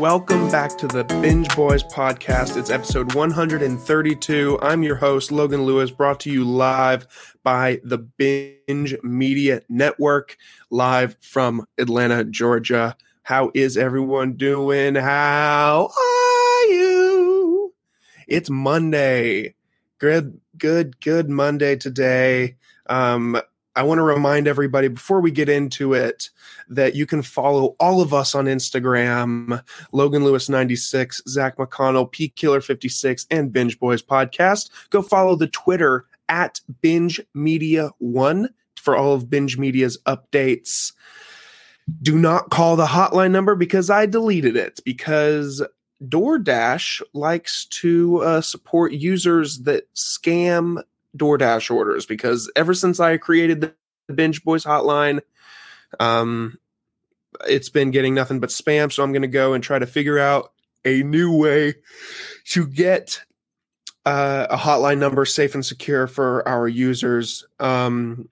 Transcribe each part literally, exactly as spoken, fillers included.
Welcome back to the Binge Boys podcast. It's episode one hundred thirty-two. I'm your host, Logan Lewis, brought to you live by the Binge Media Network, live from Atlanta, Georgia. How is everyone doing? How are you? It's Monday. Good, good, good Monday today. Um, I want to remind everybody before we get into it that you can follow all of us on Instagram, Logan Lewis ninety-six, Zach McConnell, P Killer fifty-six, and Binge Boys Podcast. Go follow the Twitter at Binge Media One for all of Binge Media's updates. Do not call the hotline number because I deleted it because DoorDash likes to uh, support users that scam DoorDash orders, because ever since I created the Binge Boys hotline, um, it's been getting nothing but spam. So I'm going to go and try to figure out a new way to get uh, a hotline number safe and secure for our users. Um,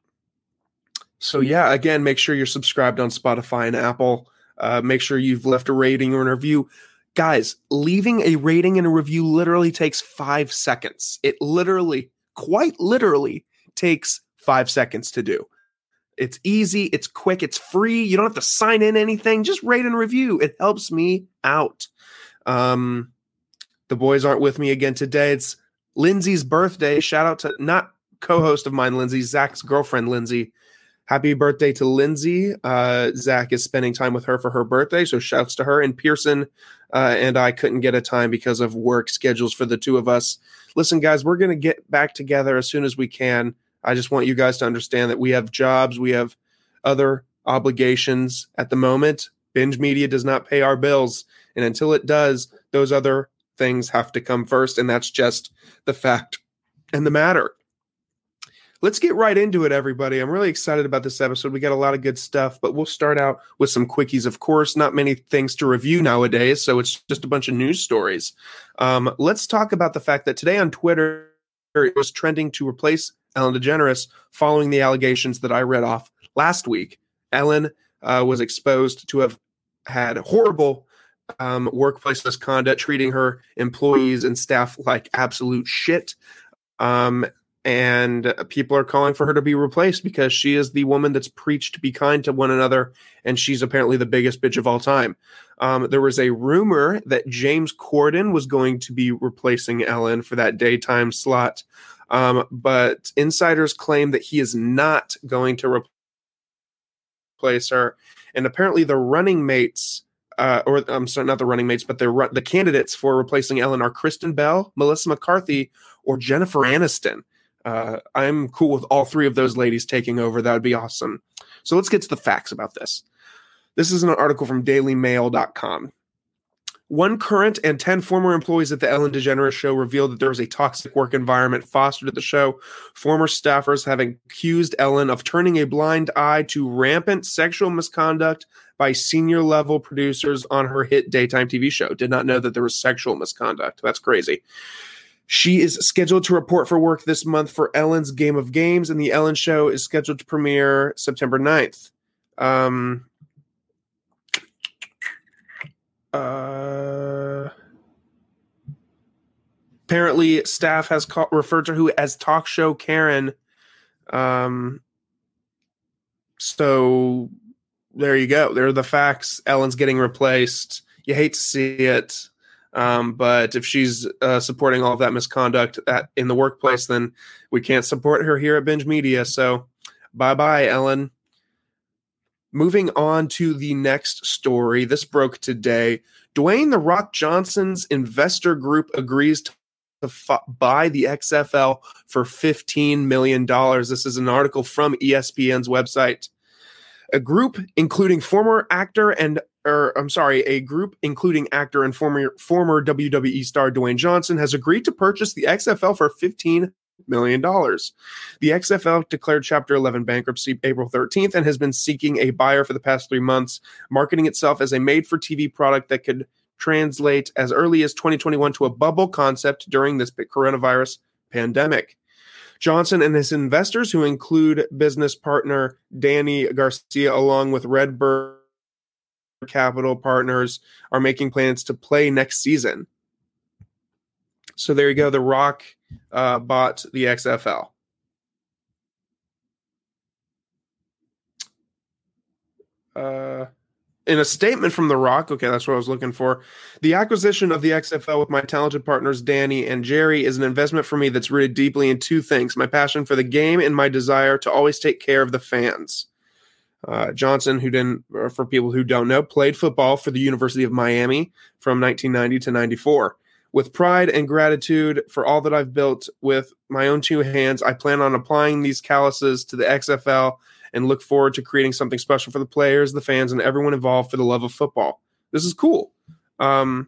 so yeah, again, make sure you're subscribed on Spotify and Apple. Uh, make sure you've left a rating or a review. Guys, leaving a rating and a review literally takes five seconds. It literally quite literally takes five seconds to do. It's easy, it's quick, it's free. You don't have to sign in anything. Just rate and review. It helps me out. Um, the boys aren't with me again today. It's Lindsay's birthday. Shout out to not co-host of mine, Lindsay, Zach's girlfriend, Lindsay. Happy birthday to Lindsay. Uh, Zach is spending time with her for her birthday, so shouts to her. And Pearson uh, and I couldn't get a time because of work schedules for the two of us. Listen, guys, we're going to get back together as soon as we can. I just want you guys to understand that we have jobs, we have other obligations at the moment. Binge Media does not pay our bills, and until it does, those other things have to come first, and that's just the fact and the matter. Let's get right into it, everybody. I'm really excited about this episode. We got a lot of good stuff, but we'll start out with some quickies. Of course, not many things to review nowadays, so it's just a bunch of news stories. Um, let's talk about the fact that today on Twitter, it was trending to replace Ellen DeGeneres following the allegations that I read off last week. Ellen uh, was exposed to have had horrible um, workplace misconduct, treating her employees and staff like absolute shit. Um, And people are calling for her to be replaced because she is the woman that's preached to be kind to one another, and she's apparently the biggest bitch of all time. Um, there was a rumor that James Corden was going to be replacing Ellen for that daytime slot, um, but insiders claim that he is not going to re- replace her. And apparently the running mates, uh, or I'm sorry, not the running mates, but the the candidates for replacing Ellen are Kristen Bell, Melissa McCarthy, or Jennifer Aniston. Uh, I'm cool with all three of those ladies taking over. That would be awesome. So let's get to the facts about this. This is an article from daily mail dot com. One current and ten former employees at the Ellen DeGeneres show revealed that there was a toxic work environment fostered at the show. Former staffers have accused Ellen of turning a blind eye to rampant sexual misconduct by senior level producers on her hit daytime T V show. Did not know that there was sexual misconduct. That's crazy. She is scheduled to report for work this month for Ellen's Game of Games, and the Ellen Show is scheduled to premiere September ninth. Um, uh, apparently, staff has call, referred to her as Talk Show Karen. Um, so there you go. There are the facts. Ellen's getting replaced. You hate to see it. Um, but if she's uh, supporting all of that misconduct at, in the workplace, then we can't support her here at Binge Media. So bye-bye, Ellen. Moving on to the next story. This broke today. Dwayne "The Rock" Johnson's investor group agrees to f- buy the X F L for fifteen million dollars. This is an article from E S P N's website. A group including former actor and or I'm sorry, a group including actor and former former W W E star Dwayne Johnson has agreed to purchase the X F L for fifteen million dollars. The X F L declared Chapter eleven bankruptcy April thirteenth and has been seeking a buyer for the past three months, marketing itself as a made-for-T V product that could translate as early as twenty twenty-one to a bubble concept during this coronavirus pandemic. Johnson and his investors, who include business partner Danny Garcia, along with Redbird capital partners are making plans to play next season. So there you go. The Rock uh, bought the X F L. Uh, in a statement from The Rock, okay, that's what I was looking for. The acquisition of the X F L with my talented partners, Danny and Jerry, is an investment for me that's rooted deeply in two things: my passion for the game and my desire to always take care of the fans. Uh, Johnson, who didn't, for people who don't know, played football for the University of Miami from nineteen ninety to ninety-four. With pride and gratitude for all that I've built with my own two hands, I plan on applying these calluses to the X F L and look forward to creating something special for the players, the fans, and everyone involved for the love of football. This is cool. Um,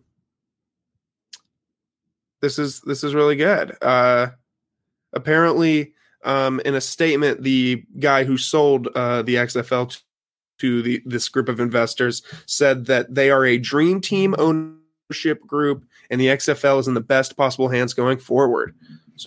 this is this is really good. Uh, apparently, um, in a statement, the guy who sold uh, the X F L t- to the this group of investors said that they are a dream team ownership group, and the X F L is in the best possible hands going forward. So,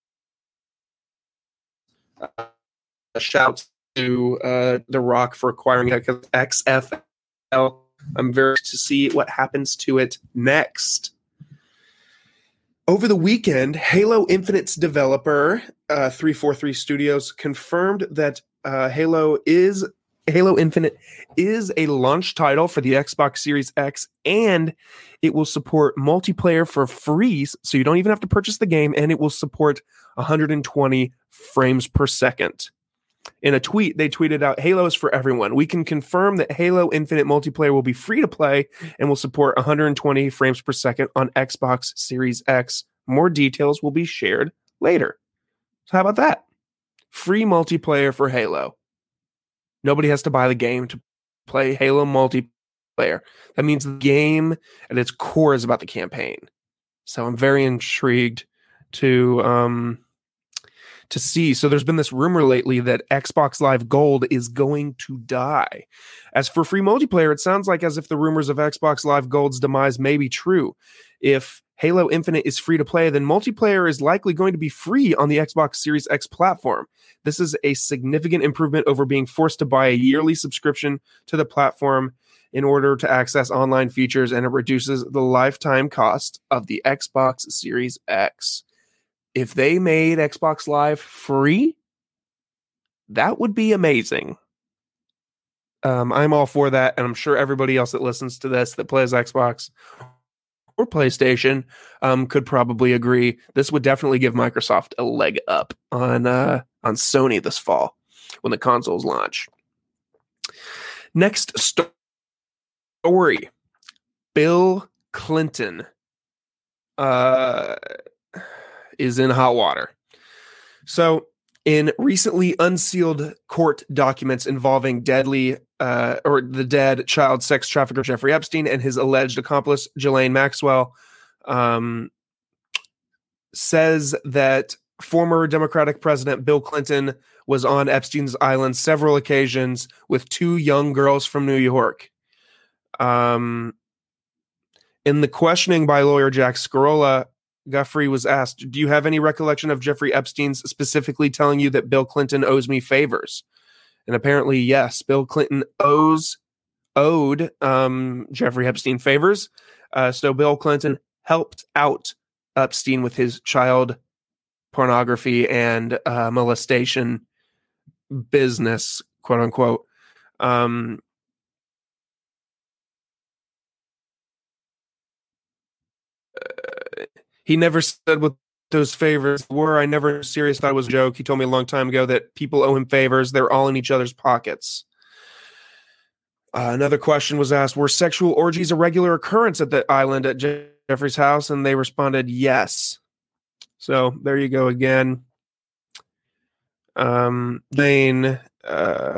uh, a shout to uh, The Rock for acquiring X F L. I'm very excited to see what happens to it next. Over the weekend, Halo Infinite's developer, uh, three forty-three Studios, confirmed that uh, Halo is Halo Infinite is a launch title for the Xbox Series X, and it will support multiplayer for free, so you don't even have to purchase the game, and it will support one hundred twenty frames per second. In a tweet, they tweeted out, "Halo is for everyone. We can confirm that Halo Infinite multiplayer will be free to play and will support one hundred twenty frames per second on Xbox Series X. More details will be shared later." So how about that? Free multiplayer for Halo. Nobody has to buy the game to play Halo multiplayer. That means the game at its core is about the campaign. So I'm very intrigued to... Um, to see. So there's been this rumor lately that Xbox Live Gold is going to die. As for free multiplayer, it sounds like as if the rumors of Xbox Live Gold's demise may be true. If Halo Infinite is free to play, then multiplayer is likely going to be free on the Xbox Series X platform. This is a significant improvement over being forced to buy a yearly subscription to the platform in order to access online features, and it reduces the lifetime cost of the Xbox Series X. If they made Xbox Live free, that would be amazing. Um, I'm all for that, and I'm sure everybody else that listens to this that plays Xbox or PlayStation um, could probably agree. This would definitely give Microsoft a leg up on uh, on Sony this fall when the consoles launch. Next sto- story. Bill Clinton. Uh... is in hot water. So, in recently unsealed court documents involving deadly uh, or the dead child sex trafficker Jeffrey Epstein and his alleged accomplice Ghislaine Maxwell, um, says that former Democratic President Bill Clinton was on Epstein's island several occasions with two young girls from New York. Um, in the questioning by lawyer Jack Scarola, Guffrey was asked, "Do you have any recollection of Jeffrey Epstein's specifically telling you that Bill Clinton owes me favors?" And apparently, yes, Bill Clinton owes owed um, Jeffrey Epstein favors. Uh, so Bill Clinton helped out Epstein with his child pornography and uh, molestation business, quote unquote. Um, He never said what those favors were. I never serious thought it was a joke. He told me a long time ago that people owe him favors. They're all in each other's pockets. Uh, another question was asked, were sexual orgies a regular occurrence at the island at Jeffrey's house? And they responded, yes. So there you go again. Um, Dane, uh,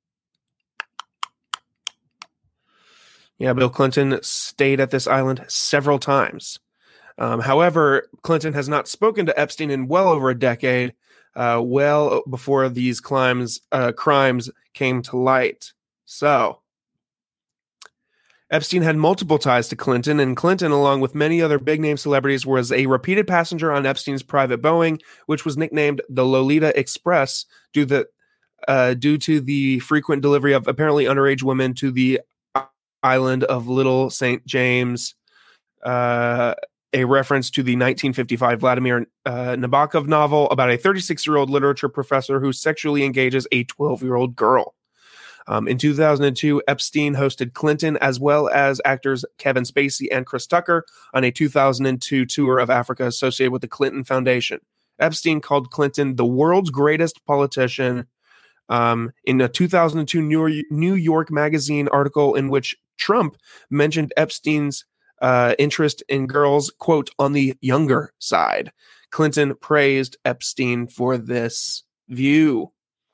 yeah, Bill Clinton stayed at this island several times. Um, however, Clinton has not spoken to Epstein in well over a decade, uh, well before these crimes, uh, crimes came to light. So, Epstein had multiple ties to Clinton, and Clinton, along with many other big-name celebrities, was a repeated passenger on Epstein's private Boeing, which was nicknamed the Lolita Express due, the, uh, due to the frequent delivery of apparently underage women to the island of Little Saint James, uh, a reference to the nineteen fifty-five Vladimir uh, Nabokov novel about a thirty-six-year-old literature professor who sexually engages a twelve-year-old girl. Um, in two thousand two, Epstein hosted Clinton as well as actors Kevin Spacey and Chris Tucker on a two thousand two tour of Africa associated with the Clinton Foundation. Epstein called Clinton the world's greatest politician. Um, in a two thousand two New York, New York Magazine article in which Trump mentioned Epstein's uh, interest in girls, quote, on the younger side. Clinton praised Epstein for this view.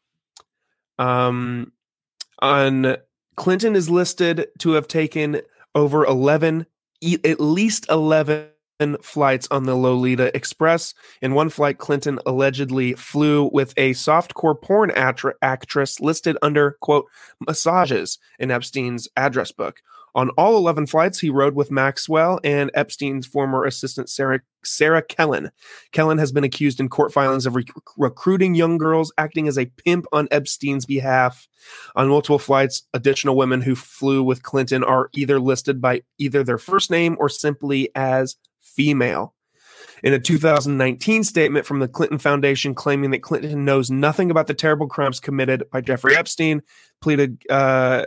Um, on Clinton is listed to have taken over eleven, at least eleven flights on the Lolita Express. In one flight, Clinton allegedly flew with a softcore porn attra- actress listed under, quote, massages in Epstein's address book. On all eleven flights, he rode with Maxwell and Epstein's former assistant, Sarah, Sarah Kellen. Kellen has been accused in court filings of rec- recruiting young girls, acting as a pimp on Epstein's behalf. On multiple flights, additional women who flew with Clinton are either listed by either their first name or simply as female. In a two thousand nineteen statement from the Clinton Foundation claiming that Clinton knows nothing about the terrible crimes committed by Jeffrey Epstein, pleaded uh,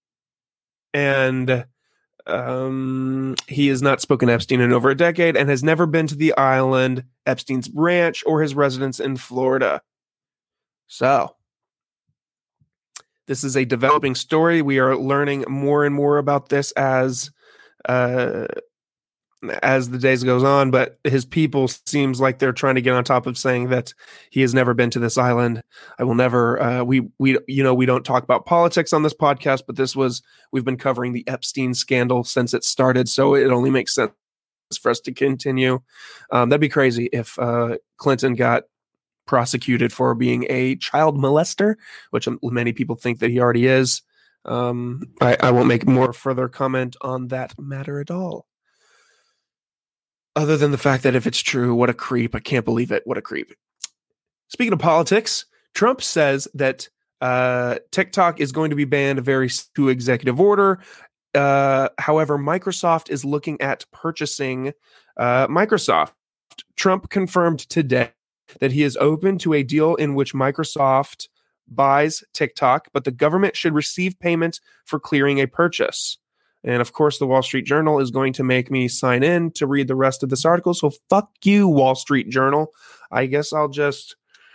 and um, he has not spoken to Epstein in over a decade and has never been to the island, Epstein's ranch, or his residence in Florida. So, this is a developing story. We are learning more and more about this as uh, as the days goes on, but his people seems like they're trying to get on top of saying that he has never been to this island. I will never, uh, we, we, you know, we don't talk about politics on this podcast, but this was, we've been covering the Epstein scandal since it started. So it only makes sense for us to continue. Um, that'd be crazy if uh, Clinton got prosecuted for being a child molester, which many people think that he already is. Um, I, I won't make more further comment on that matter at all. Other than the fact that if it's true, what a creep. I can't believe it. What a creep. Speaking of politics, Trump says that uh, TikTok is going to be banned very soon, executive order. Uh, however, Microsoft is looking at purchasing uh, Microsoft. Trump confirmed today that he is open to a deal in which Microsoft buys TikTok, but the government should receive payment for clearing a purchase. And of course, the Wall Street Journal is going to make me sign in to read the rest of this article. So fuck you, Wall Street Journal. I guess I'll just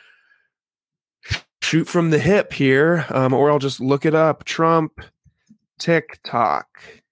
shoot from the hip here, um, or I'll just look it up. Trump, TikTok.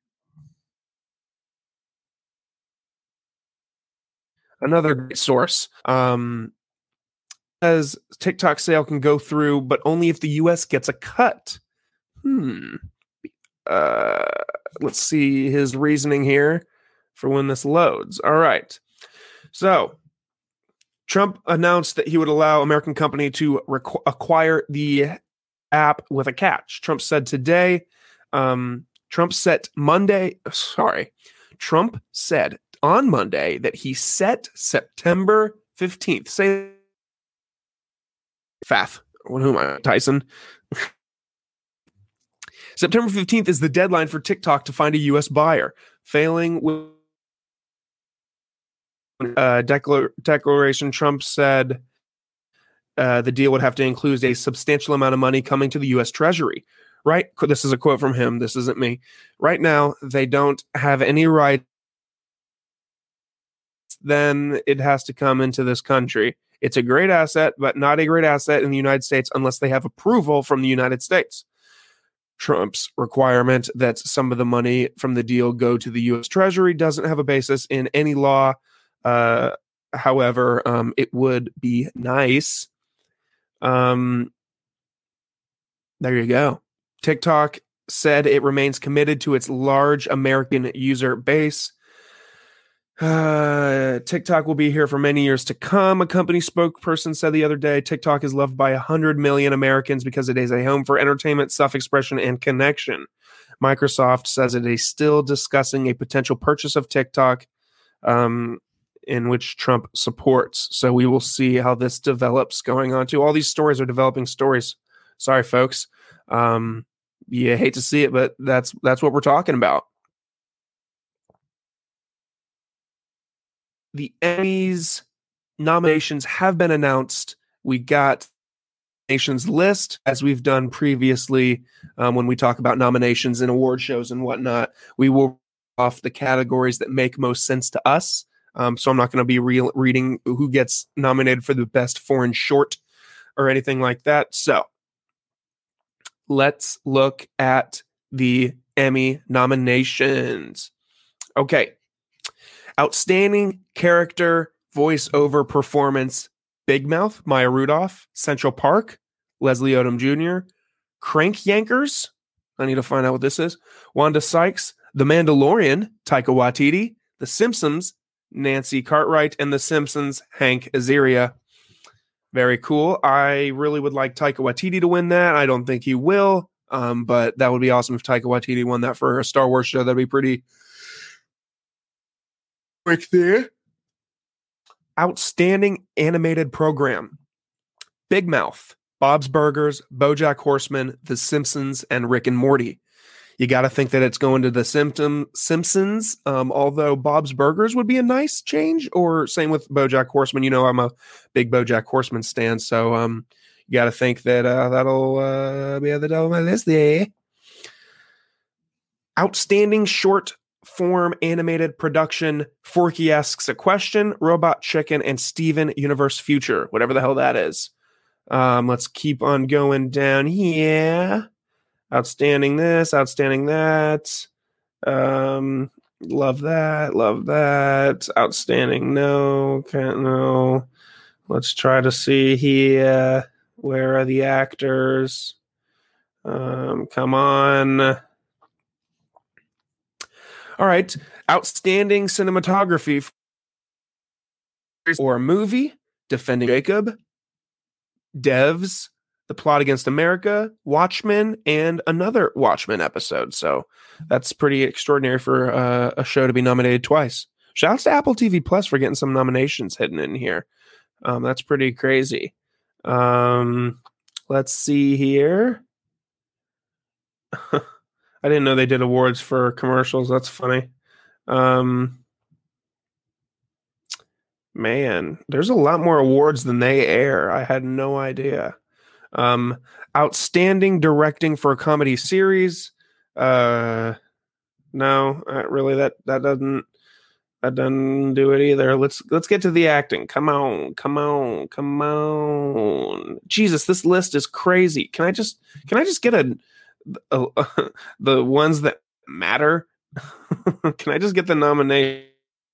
Another great source. Um, says TikTok sale can go through, but only if the U S gets a cut. Hmm. Uh, let's see his reasoning here for when this loads. All right. So Trump announced that he would allow American company to requ- acquire the app with a catch. Trump said today, um, Trump set Monday, sorry, Trump said on Monday that he set September fifteenth. Say Fath. Who am I? Tyson. September fifteenth is the deadline for TikTok to find a U S buyer. Failing with uh, declar- declaration, Trump said uh, the deal would have to include a substantial amount of money coming to the U S Treasury. Right? This is a quote from him. This isn't me. Right now, they don't have any right. Then it has to come into this country. It's a great asset, but not a great asset in the United States unless they have approval from the United States. Trump's requirement that some of the money from the deal go to the U S Treasury doesn't have a basis in any law. Uh, however, um, it would be nice. Um, there you go. TikTok said it remains committed to its large American user base. Uh, TikTok will be here for many years to come. A company spokesperson said the other day, TikTok is loved by one hundred million Americans because it is a home for entertainment, self-expression, and connection. Microsoft says it is still discussing a potential purchase of TikTok, um, in which Trump supports. So we will see how this develops going on too. All these stories are developing stories. Sorry, folks. Um, You hate to see it, but that's that's what we're talking about. The Emmys nominations have been announced. We got nominations list, as we've done previously um, when we talk about nominations and award shows and whatnot. We will off the categories that make most sense to us. Um, so I'm not going to be re- reading who gets nominated for the best foreign short or anything like that. So let's look at the Emmy nominations. Okay. Outstanding character voiceover performance: Big Mouth, Maya Rudolph; Central Park, Leslie Odom Junior; Crank Yankers, I need to find out what this is; Wanda Sykes; The Mandalorian, Taika Waititi; The Simpsons, Nancy Cartwright; and The Simpsons, Hank Azaria. Very cool. I really would like Taika Waititi to win that. I don't think he will, um, but that would be awesome if Taika Waititi won that for a Star Wars show. That'd be pretty quick there. Outstanding animated program: Big Mouth, Bob's Burgers, BoJack Horseman, The Simpsons, and Rick and Morty. You got to think that it's going to The Symptom Simpsons, um, although Bob's Burgers would be a nice change, or same with BoJack Horseman. You know, I'm a big BoJack Horseman stan, so um, you got to think that uh, that'll uh, be at the top of my list there. Outstanding short form animated production: Forky Asks a Question, Robot Chicken, and Steven Universe Future, whatever the hell that is. Um, let's keep on going down here. Outstanding this, outstanding that. Um, love that, love that. Outstanding no, can't no. Let's try to see here. Where are the actors? Um, come on. All right. Outstanding cinematography or a movie: Defending Jacob, Devs, The Plot Against America, Watchmen, and another Watchmen episode. So that's pretty extraordinary for uh, a show to be nominated twice. Shouts to Apple T V Plus for getting some nominations hidden in here. Um, that's pretty crazy. Um, let's see here. I didn't know they did awards for commercials. That's funny. Um, man, there's a lot more awards than they air. I had no idea. Um, outstanding directing for a comedy series. Uh, no, uh, really, that that doesn't that doesn't do it either. Let's let's get to the acting. Come on, come on, come on. Jesus, this list is crazy. Can I just can I just get a, a, a the ones that matter? Can I just get the nomination?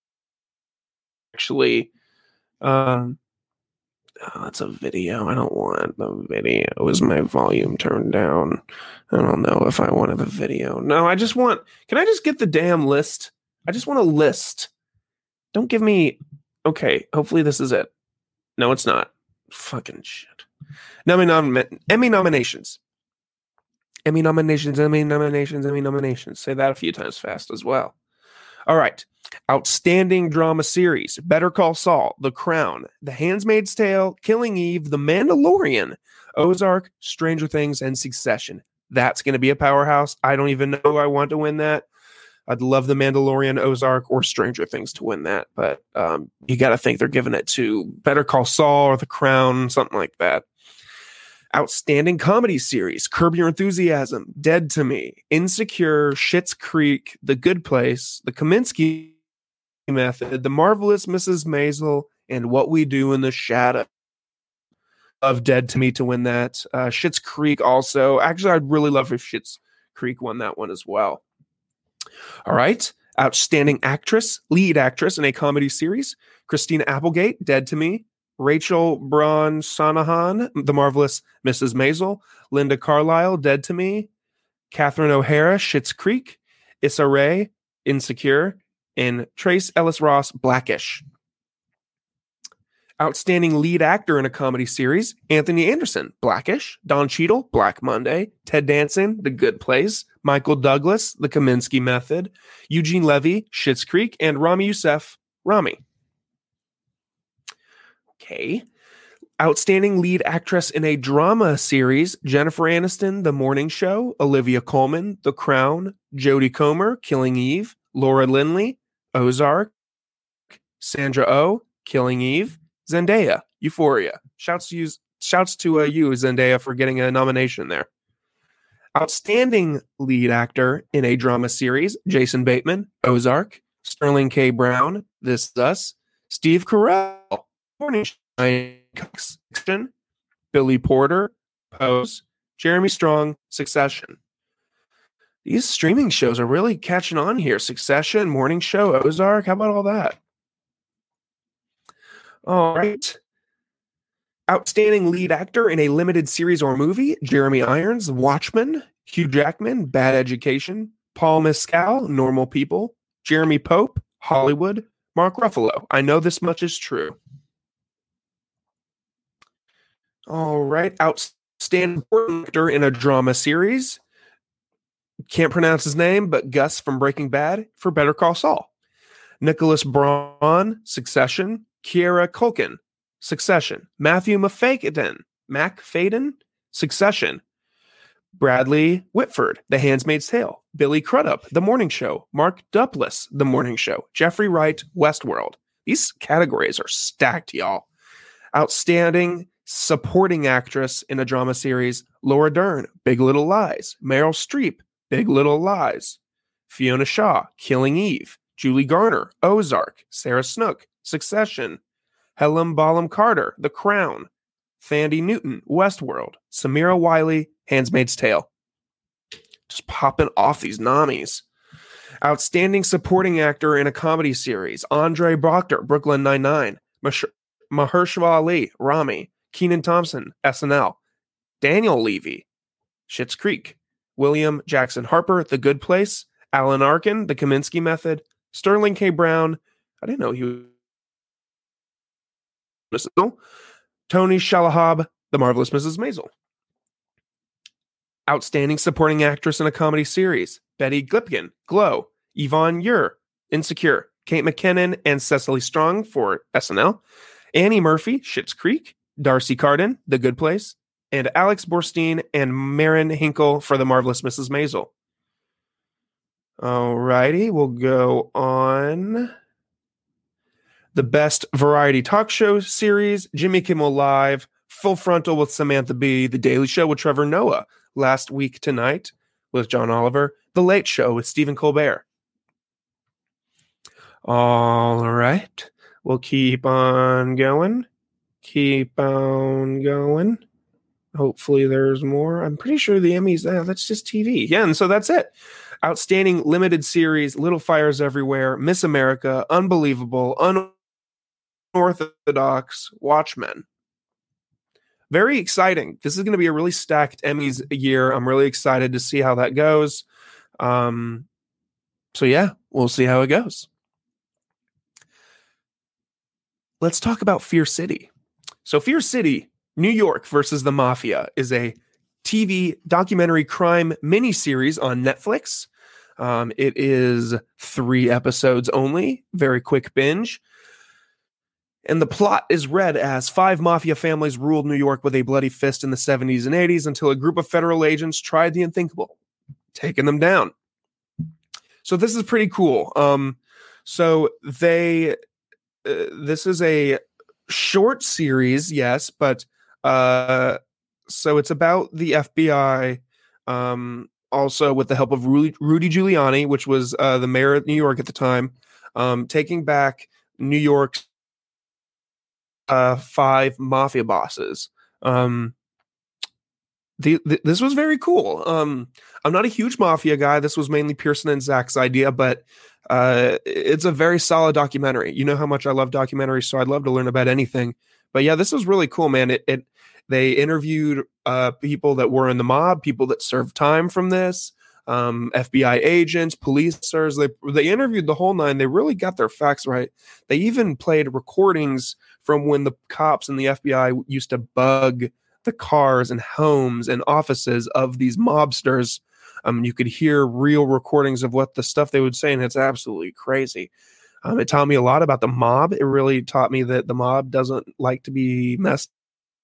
Actually, um. Oh, that's a video. I don't want the video. Is my volume turned down? I don't know if I wanted the video. No, I just want... Can I just get the damn list? I just want a list. Don't give me... Okay, hopefully this is it. No, it's not. Fucking shit. Emmy, nom- Emmy nominations. Emmy nominations, Emmy nominations, Emmy nominations. Say that a few times fast as well. All right. Outstanding drama series: Better Call Saul, The Crown, The Handmaid's Tale, Killing Eve, The Mandalorian, Ozark, Stranger Things, and Succession. That's going to be a powerhouse. I don't even know who I want to win that. I'd love The Mandalorian, Ozark, or Stranger Things to win that, but um, you got to think they're giving it to Better Call Saul or The Crown, something like that. Outstanding comedy series: Curb Your Enthusiasm, Dead to Me, Insecure, Schitt's Creek, The Good Place, The Kominsky Method, The Marvelous Missus Maisel, and What We Do in the Shadow. Of Dead to Me to win that. Uh, Schitt's Creek also. Actually, I'd really love if Schitt's Creek won that one as well. All right. Outstanding actress, lead actress in a comedy series: Christina Applegate, Dead to Me; Rachel Braun Sanahan, The Marvelous Missus Maisel; Linda Carlisle, Dead to Me; Catherine O'Hara, Schitt's Creek; Issa Rae, Insecure; and Trace Ellis Ross, Blackish. Outstanding lead actor in a comedy series: Anthony Anderson, Blackish; Don Cheadle, Black Monday; Ted Danson, The Good Place; Michael Douglas, The Kominsky Method; Eugene Levy, Schitt's Creek; and Rami Youssef, Rami. Okay. Outstanding lead actress in a drama series, Jennifer Aniston, The Morning Show, Olivia Colman, The Crown, Jodie Comer, Killing Eve, Laura Linney, Ozark, Sandra Oh, Killing Eve, Zendaya, Euphoria. Shouts to you, shouts to uh, you, Zendaya, for getting a nomination there. Outstanding lead actor in a drama series, Jason Bateman, Ozark, Sterling K. Brown, This Is Us, Steve Carell, Morning Show, Billy Porter, Pose, Jeremy Strong, Succession. These streaming shows are really catching on here. Succession, Morning Show, Ozark. How about all that? All right. Outstanding lead actor in a limited series or movie, Jeremy Irons, Watchmen, Hugh Jackman, Bad Education, Paul Mescal, Normal People, Jeremy Pope, Hollywood, Mark Ruffalo. I know this much is true. All right. Outstanding actor in a drama series. Can't pronounce his name, but Gus from Breaking Bad for Better Call Saul. Nicholas Braun, Succession. Kiera Culkin, Succession. Matthew Macfadyen, Macfadyen, Succession. Bradley Whitford, The Handmaid's Tale. Billy Crudup, The Morning Show. Mark Duplass, The Morning Show. Jeffrey Wright, Westworld. These categories are stacked, y'all. Outstanding supporting actress in a drama series, Laura Dern, Big Little Lies. Meryl Streep, Big Little Lies. Fiona Shaw, Killing Eve. Julie Garner, Ozark. Sarah Snook, Succession. Helen Bonham Carter, The Crown. Thandie Newton, Westworld. Samira Wiley, Handmaid's Tale. Just popping off these nommies. Outstanding supporting actor in a comedy series, Andre Proctor, Brooklyn Nine-Nine. Mash- Mahershala Ali, Rami. Kenan Thompson, S N L. Daniel Levy, Schitt's Creek. William Jackson Harper, The Good Place. Alan Arkin, The Kaminsky Method. Sterling K. Brown, I didn't know he was. Tony Shalhoub, The Marvelous Missus Maisel. Outstanding supporting actress in a comedy series, Betty Glipkin, Glow. Yvonne Ure, Insecure. Kate McKinnon and Cecily Strong for S N L. Annie Murphy, Schitt's Creek. Darcy Carden, The Good Place. And Alex Borstein and Marin Hinkle for The Marvelous Missus Maisel. Alrighty, we'll go on. The Best Variety Talk Show Series, Jimmy Kimmel Live, Full Frontal with Samantha Bee, The Daily Show with Trevor Noah, Last Week Tonight with John Oliver, The Late Show with Stephen Colbert. All right, we'll keep on going. Keep on going. Hopefully there's more. I'm pretty sure the Emmys, uh, that's just T V. Yeah, and so that's it. Outstanding limited series, Little Fires Everywhere, Miss America, Unbelievable, Unorthodox, Watchmen. Very exciting. This is going to be a really stacked Emmys year. I'm really excited to see how that goes. Um, so yeah, we'll see how it goes. Let's talk about Fear City. So Fear City, New York versus the Mafia is a T V documentary crime miniseries on Netflix. Um, it is three episodes only, very quick binge. And the plot is read as five mafia families ruled New York with a bloody fist in the seventies and eighties until a group of federal agents tried the unthinkable, taking them down. So this is pretty cool. Um, so they, uh, this is a short series, yes, but uh, so it's about the F B I, um, also with the help of Rudy, Rudy Giuliani, which was uh, the mayor of New York at the time, um, taking back New York's uh, five mafia bosses. Um, the, the, this was very cool. Um, I'm not a huge mafia guy. This was mainly Pearson and Zach's idea, but uh, it's a very solid documentary. You know how much I love documentaries, so I'd love to learn about anything. But yeah, this was really cool, man. It, it they interviewed uh, people that were in the mob, people that served time from this, um, F B I agents, policers. They they interviewed the whole nine. They really got their facts right. They even played recordings from when the cops and the F B I used to bug the cars and homes and offices of these mobsters. Um, you could hear real recordings of what the stuff they would say, and it's absolutely crazy. Um, it taught me a lot about the mob. It really taught me that the mob doesn't like to be messed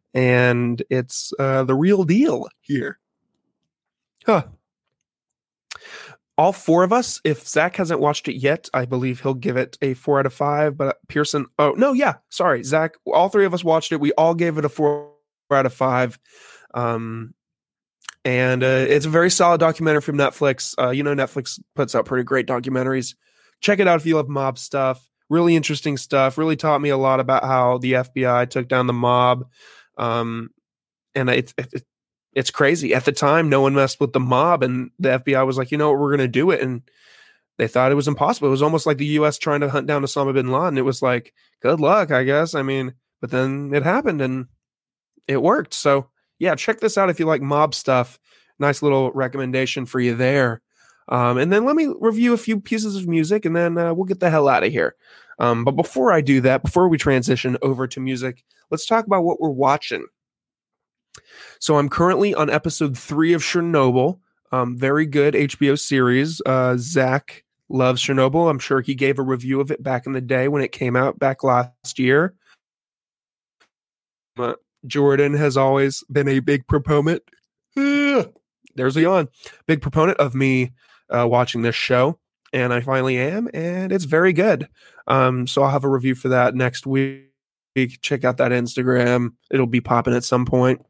and it's uh, the real deal here. Huh. All four of us, if Zach hasn't watched it yet, I believe he'll give it a four out of five. But Pearson, oh, no, yeah, sorry, Zach, all three of us watched it. We all gave it a four out of five. Um, and uh, it's a very solid documentary from Netflix. Uh, you know, Netflix puts out pretty great documentaries. Check it out if you love mob stuff. Really interesting stuff. Really taught me a lot about how the F B I took down the mob. Um, and it's it, it's crazy. At the time, no one messed with the mob, and the F B I was like, you know what, we're going to do it. And they thought it was impossible. It was almost like the U S trying to hunt down Osama bin Laden. It was like, good luck, I guess. I mean, but then it happened and it worked. So yeah, check this out if you like mob stuff. Nice little recommendation for you there. Um, and then let me review a few pieces of music, and then uh, we'll get the hell out of here. Um, but before I do that, before we transition over to music, let's talk about what we're watching. So I'm currently on episode three of Chernobyl. Um, very good H B O series. Uh, Zach loves Chernobyl. I'm sure he gave a review of it back in the day when it came out back last year. But Jordan has always been a big proponent. There's a yawn. Big proponent of me uh, watching this show, and I finally am, and it's very good. Um, so I'll have a review for that next week. Check out that Instagram. It'll be popping at some point.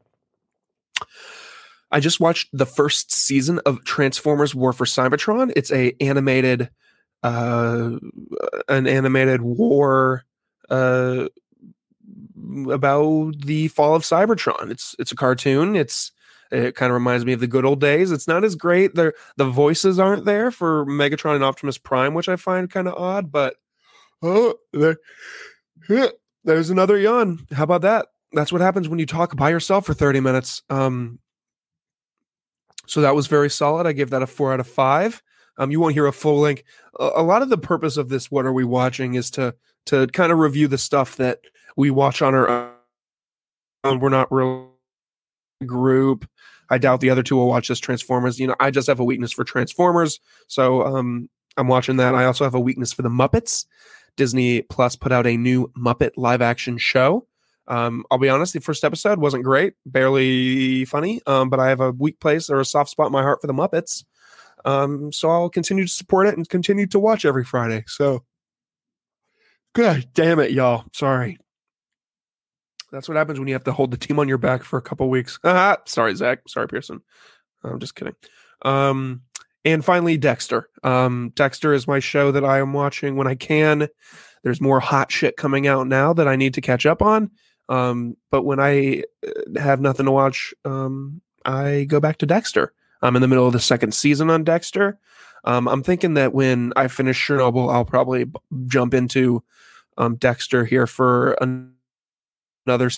I just watched the first season of Transformers War for Cybertron. It's a animated, uh, an animated war uh, about the fall of Cybertron. It's it's a cartoon. It's it kind of reminds me of the good old days. It's not as great. The the voices aren't there for Megatron and Optimus Prime, which I find kind of odd. But oh, there, there's another yawn. How about that? That's what happens when you talk by yourself for thirty minutes. Um, so that was very solid. I give that a four out of five. Um, you won't hear a full link. A, a lot of the purpose of this What Are We Watching is to to kind of review the stuff that we watch on our own. We're not real group. I doubt the other two will watch this Transformers. You know, I just have a weakness for Transformers. So um, I'm watching that. I also have a weakness for the Muppets. Disney Plus put out a new Muppet live action show. Um, I'll be honest, the first episode wasn't great, barely funny, um, but I have a weak place or a soft spot in my heart for the Muppets. Um, so I'll continue to support it and continue to watch every Friday. So, God damn it, y'all. Sorry. That's what happens when you have to hold the team on your back for a couple weeks. Sorry, Zach. Sorry, Pearson. I'm just kidding. Um, and finally, Dexter. Um, Dexter is my show that I am watching when I can. There's more hot shit coming out now that I need to catch up on. Um, but when I have nothing to watch, um, I go back to Dexter. I'm in the middle of the second season on Dexter. Um, I'm thinking that when I finish Chernobyl, I'll probably b- jump into um, Dexter here for an- another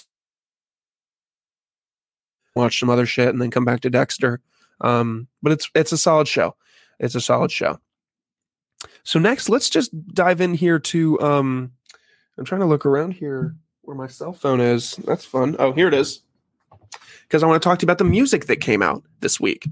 watch some other shit and then come back to Dexter. Um, but it's it's a solid show. It's a solid show. So next, let's just dive in here to. Um, I'm trying to look around here where my cell phone is. That's fun. Oh, here it is. Because I want to talk to you about the music that came out this week.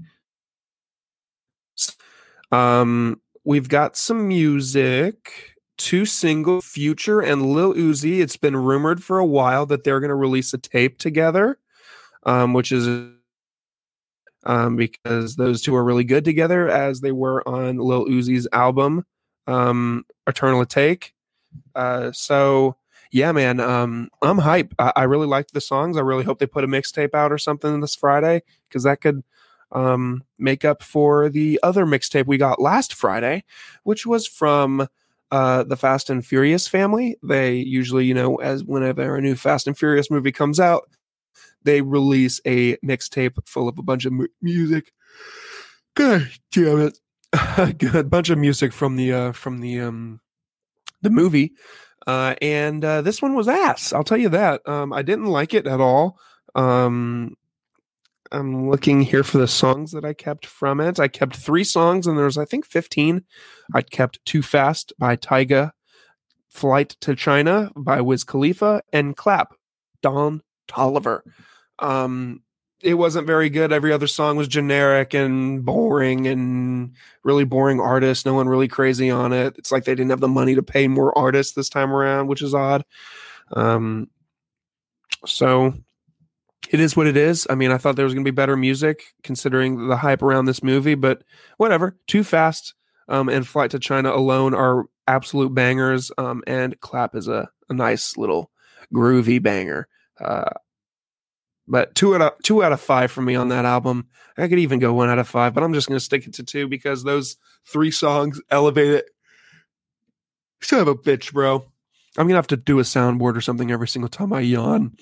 Um, we've got some music, two singles, Future and Lil Uzi. It's been rumored for a while that they're going to release a tape together, um, which is um, because those two are really good together, as they were on Lil Uzi's album, um, Eternal Take. Uh, so yeah, man, um, I'm hype. I, I really liked the songs. I really hope they put a mixtape out or something this Friday, because that could um, make up for the other mixtape we got last Friday, which was from uh, the Fast and Furious family. They usually, you know, as whenever a new Fast and Furious movie comes out, they release a mixtape full of a bunch of mu- music. God damn it. A bunch of music from the uh, from the um, the movie. Uh, and uh, this one was ass. I'll tell you that. Um, I didn't like it at all. Um, I'm looking here for the songs that I kept from it. I kept three songs, and there's, I think, fifteen. I kept Too Fast by Tyga, Flight to China by Wiz Khalifa, and Clap, Don Toliver. Um, it wasn't very good. Every other song was generic and boring and really boring artists. No one really crazy on it. It's like they didn't have the money to pay more artists this time around, which is odd. Um, so it is what it is. I mean, I thought there was going to be better music considering the hype around this movie, but whatever. Too Fast um, and Flight to China alone are absolute bangers, um, and Clap is a, a nice little groovy banger. Uh, but two out of two out of five for me on that album. I could even go one out of five, but I'm just going to stick it to two because those three songs elevate it. Son of a bitch, bro. I'm going to have to do a soundboard or something every single time I yawn.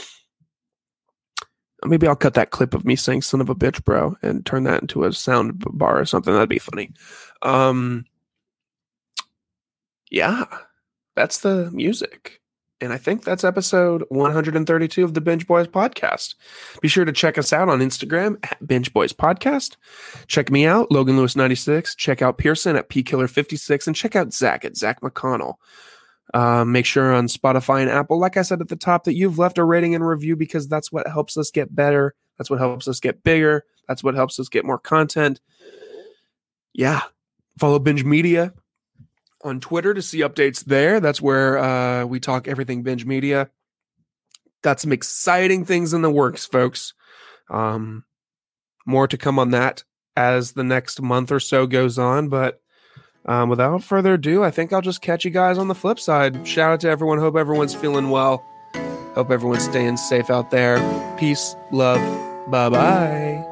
Maybe I'll cut that clip of me saying son of a bitch, bro, and turn that into a sound bar or something. That'd be funny. Um, yeah, that's the music. And I think that's episode one hundred thirty-two of the Binge Boys podcast. Be sure to check us out on Instagram at Binge Boys Podcast. Check me out, Logan Lewis ninety-six. Check out Pearson at P Killer fifty-six. And check out Zach at Zach McConnell. Uh, make sure on Spotify and Apple, like I said at the top, that you've left a rating and review because that's what helps us get better. That's what helps us get bigger. That's what helps us get more content. Yeah. Follow Binge Media on Twitter to see updates there. That's where uh, we talk everything Binge Media. Got some exciting things in the works, folks. Um, more to come on that as the next month or so goes on. But um, without further ado, I think I'll just catch you guys on the flip side. Shout out to everyone. Hope everyone's feeling well. Hope everyone's staying safe out there. Peace, love, bye-bye.